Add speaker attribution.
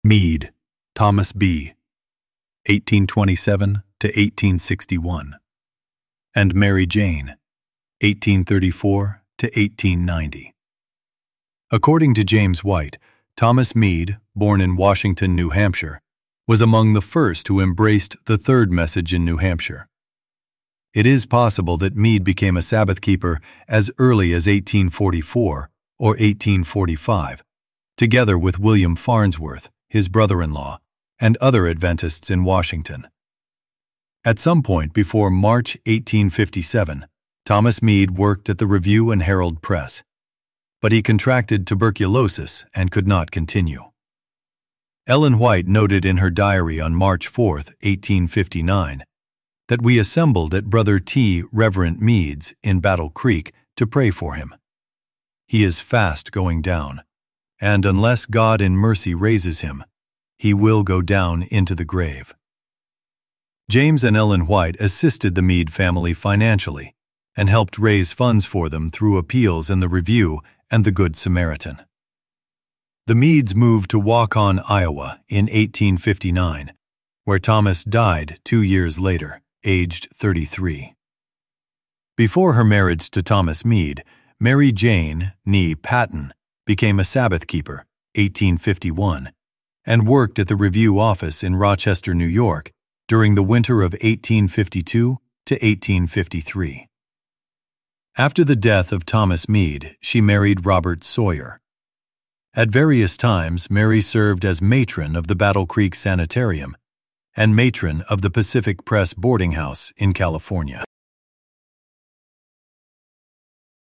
Speaker 1: Meade, Thomas B., 1827 to 1861, and Mary Jane, 1834 to 1890. According to James White, Thomas Meade, born in Washington, New Hampshire, was among the first who embraced the third message in New Hampshire. It is possible that Meade became a Sabbath keeper as early as 1844 or 1845, together with William Farnsworth, his brother-in-law, and other Adventists in Washington. At some point before March 1857, Thomas Meade worked at the Review and Herald Press, but he contracted tuberculosis and could not continue. Ellen White noted in her diary on March 4, 1859, that we assembled at Brother T. Reverend Meade's in Battle Creek to pray for him. He is fast going down, and unless God in mercy raises him, he will go down into the grave. James and Ellen White assisted the Meade family financially and helped raise funds for them through appeals in the Review and the Good Samaritan. The Meades moved to Waukon, Iowa in 1859, where Thomas died 2 years later, aged 33. Before her marriage to Thomas Meade, Mary Jane, née Patton, became a Sabbath keeper, 1851, and worked at the Review office in Rochester, New York, during the winter of 1852 to 1853. After the death of Thomas Meade, she married Robert Sawyer. At various times, Mary served as matron of the Battle Creek Sanitarium and matron of the Pacific Press boarding house in California.